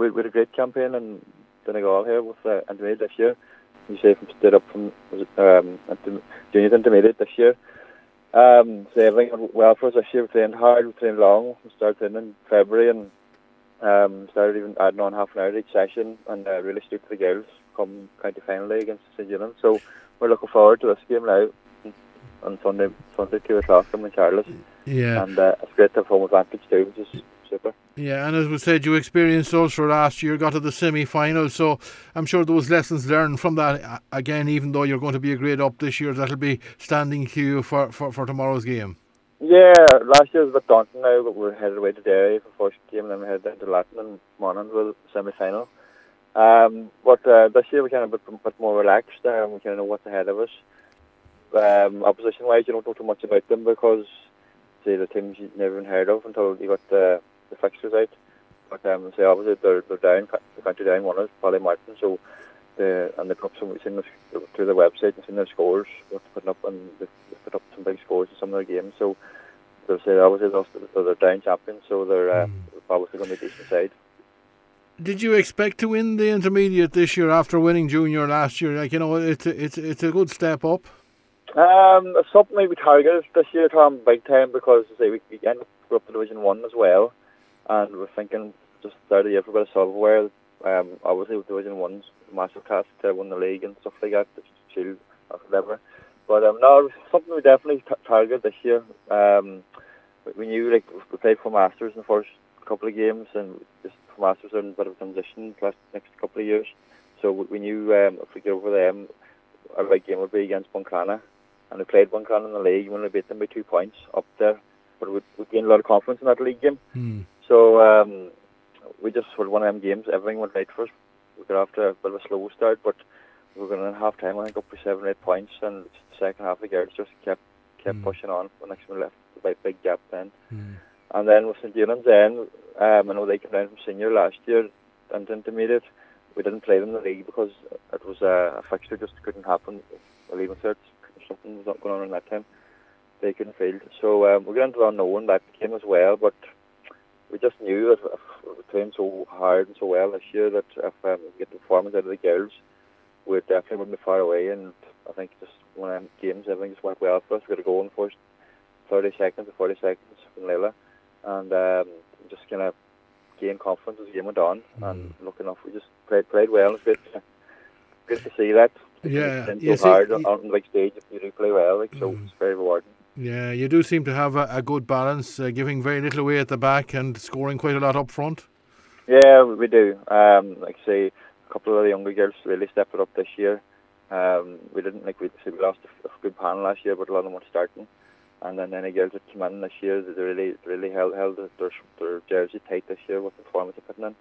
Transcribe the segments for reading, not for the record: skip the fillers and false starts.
we had a great campaign in Donegal here with intermediate this year. You say from stood up from juniors intermediate this year. So everything went well for us this year. We trained hard, we trained long. We started training in February and started even adding on half an hour each session, and really stood for the girls come county final day against St. Eunice. So we're looking forward to this game now on Sunday 2 o'clock in Charles. Yeah. And it's great to have home advantage too, which is super. Yeah, and as we said, you experienced Ulster last year, got to the semi-final, so I'm sure there was lessons learned from that. Again, even though you're going to be a grade up this year, that'll be standing to you for tomorrow's game. Yeah, last year was a bit daunting now, but we're headed away to Derry for the first game, and then we head down to Latin and Monaghan semi-final. But this year we kind of a bit more relaxed. We kind of know what's ahead of us. Opposition-wise, you don't know too much about them because say the teams you never even heard of until you got the fixtures out. But say obviously they're down, the country down one is Ballymartin, so the clubs we've seen through the website and seen their scores, what's putting up, and they've put up some big scores in some of their games. So they'll say obviously they're down champions, so they're obviously going to be a decent side. Did you expect to win the intermediate this year after winning junior last year? Like, you know, it's a good step up. It's something we targeted this year, Tom, big time, because say we ended up to Division 1 as well, and we're thinking just start of the year for a bit of silverware. Obviously with Division 1's massive task to win the league and stuff like that, the Shield or whatever. But no, it's something we definitely targeted this year. We knew like we played for Masters in the first couple of games, and just for Masters are in a bit of a transition the next couple of years. So we knew if we get over them, our big game would be against Buncrana. And we played Buncrana in the league, and we only beat them by 2 points up there. But we gained a lot of confidence in that league game. So we just, for one of them games, everything went right for us. We got off to a bit of a slow start, but we were going in half time, I think, up by 7 or 8 points. And the second half, the girls just kept pushing on. The next one left, a big gap then. And then with St. Eunice then, I know they came down from senior last year and intermediate. We didn't play them in the league because it was a fixture just couldn't happen. The leaving certs, something was not going on in that time. They couldn't field. So we got into the unknown that game as well, but we just knew that if we trained so hard and so well this year that if we get the performance out of the girls, we definitely wouldn't be far away. And I think just one of them games, everything just went well for us. We got a goal in the first 30 seconds or 40 seconds from Leila, and just kind of gained confidence as the game went on. And looking enough, we just played well. It's good to see that. Yeah, you so hard on the big stage if you do play well, like, so it's very rewarding. Yeah, you do seem to have a good balance, giving very little away at the back and scoring quite a lot up front. Yeah, we do. Like I say, a couple of the younger girls really stepped it up this year. We didn't we lost a good panel last year, but a lot of them were starting. And then any girls that came in this year, they really held their jersey tight this year with the performance they're putting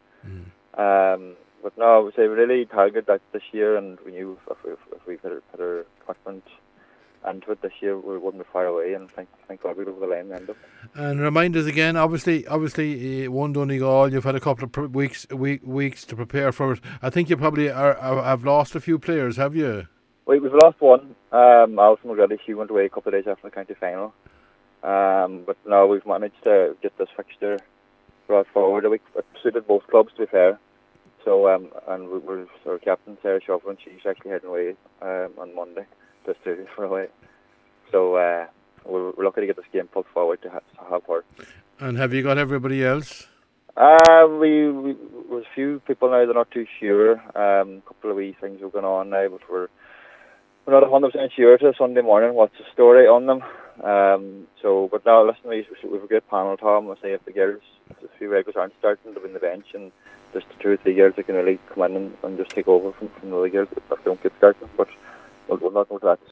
in. But no, I would say we really targeted that this year, and we knew if we put our commitment into it this year, we wouldn't be far away, and thank God we got over the line and end up. And remind us again, obviously, one Donegal, you've had a couple of weeks to prepare for it. I think you probably have lost a few players, have you? We've lost one. Alison McGrady, she went away a couple of days after the county final. But now we've managed to get this fixture brought forward. It suited both clubs, to be fair. So, and we're our captain, Sarah Shufflin, she's actually heading away on Monday to Australia for away. So we're lucky to get this game pulled forward to have her. And have you got everybody else? There's a few people now that are not too sure. A couple of wee things are going on now, but we're not 100% sure till Sunday morning what's the story on them. But now listen, we have a great panel, Tom. I'll say if the girls, if a few regulars aren't starting, they'll be in the bench, and just 2 or 3 girls that can really come in and just take over from the other girls if they don't get started. But we'll not know that